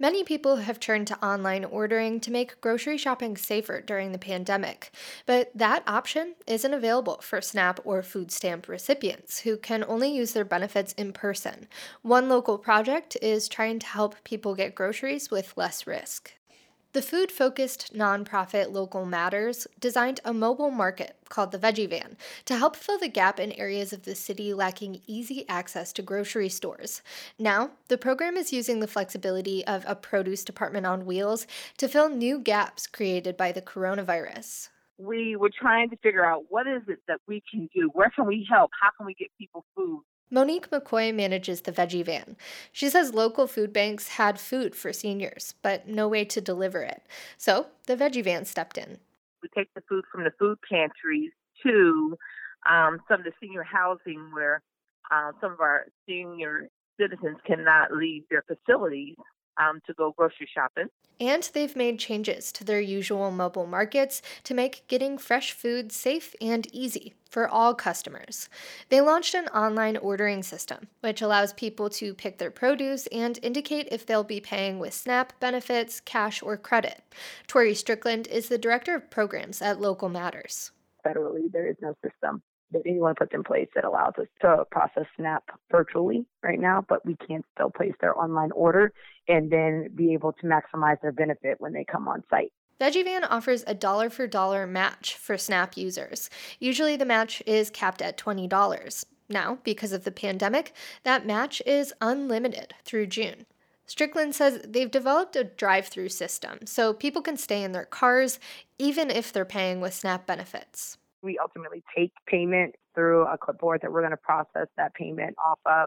Many people have turned to online ordering to make grocery shopping safer during the pandemic, but that option isn't available for SNAP or food stamp recipients who can only use their benefits in person. One local project is trying to help people get groceries with less risk. The food focused nonprofit Local Matters designed a mobile market called the Veggie Van to help fill the gap in areas of the city lacking easy access to grocery stores. Now, the program is using the flexibility of a produce department on wheels to fill new gaps created by the coronavirus. We were trying to figure out what is it that we can do? Where can we help? How can we get people food? Monique McCoy manages the Veggie Van. She says local food banks had food for seniors, but no way to deliver it. So the Veggie Van stepped in. We take the food from the food pantries to some of the senior housing where some of our senior citizens cannot leave their facilities to go grocery shopping. And they've made changes to their usual mobile markets to make getting fresh food safe and easy for all customers. They launched an online ordering system, which allows people to pick their produce and indicate if they'll be paying with SNAP benefits, cash, or credit. Tori Strickland is the director of programs at Local Matters. Federally, there is no system that anyone puts in place that allows us to process SNAP virtually right now, but we can still place their online order and then be able to maximize their benefit when they come on site. Veggie Van offers a dollar for dollar match for SNAP users. Usually the match is capped at $20. Now, because of the pandemic, that match is unlimited through June. Strickland says they've developed a drive-through system so people can stay in their cars even if they're paying with SNAP benefits. We ultimately take payment through a clipboard that we're going to process that payment off of,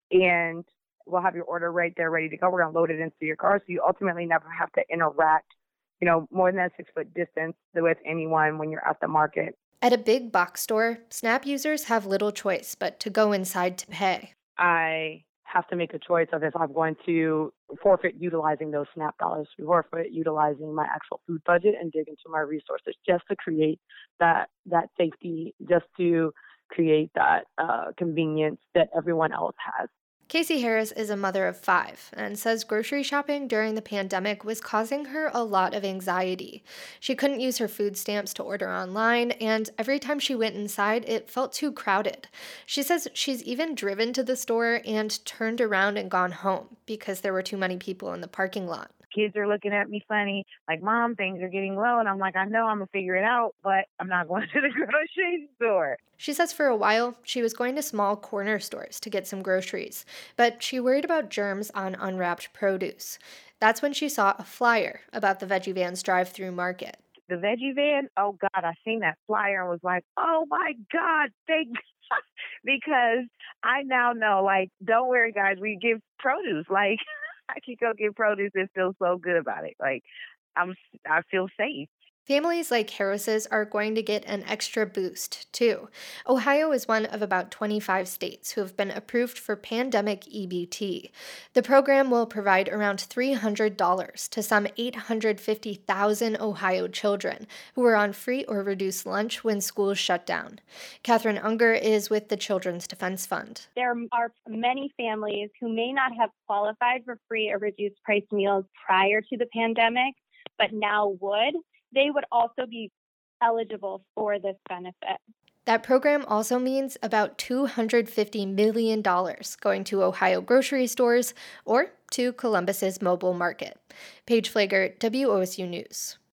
and we'll have your order right there ready to go. We're going to load it into your car, so you ultimately never have to interact, more than a 6-foot distance with anyone when you're at the market. At a big box store, SNAP users have little choice but to go inside to pay. I have to make a choice of if I'm going to forfeit utilizing those SNAP dollars, forfeit utilizing my actual food budget and dig into my resources just to create that safety, just to create that convenience that everyone else has. Casey Harris is a mother of 5 and says grocery shopping during the pandemic was causing her a lot of anxiety. She couldn't use her food stamps to order online, and every time she went inside, it felt too crowded. She says she's even driven to the store and turned around and gone home because there were too many people in the parking lot. Kids are looking at me funny, like, Mom, things are getting low. And I'm like, I know I'm going to figure it out, but I'm not going to the grocery store. She says for a while, she was going to small corner stores to get some groceries, but she worried about germs on unwrapped produce. That's when she saw a flyer about the Veggie Van's drive-through market. The Veggie Van, oh, God, I seen that flyer and was like, oh, my God, thank God. Because I now know, don't worry, guys, we give produce. I can go get produce and feel so good about it. I feel safe. Families like Harris's are going to get an extra boost, too. Ohio is one of about 25 states who have been approved for pandemic EBT. The program will provide around $300 to some 850,000 Ohio children who were on free or reduced lunch when schools shut down. Catherine Unger is with the Children's Defense Fund. There are many families who may not have qualified for free or reduced price meals prior to the pandemic, but now would. They would also be eligible for this benefit. That program also means about $250 million going to Ohio grocery stores or to Columbus's mobile market. Paige Flager, WOSU News.